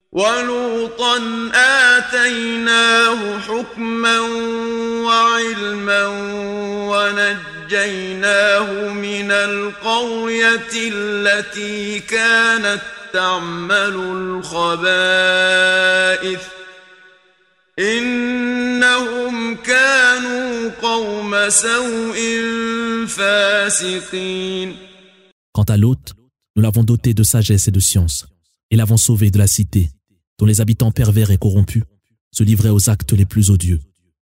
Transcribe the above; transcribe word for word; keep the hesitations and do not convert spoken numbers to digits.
ولوطا آتيناه حكما وعلما ونجيناه من القرية التي كانت تعمل الخبائث إنهم كانوا قوم سوء فاسقين. Quant à Lot, nous l'avons doté de sagesse et de science, et l'avons sauvé de la cité, dont les habitants pervers et corrompus se livraient aux actes les plus odieux.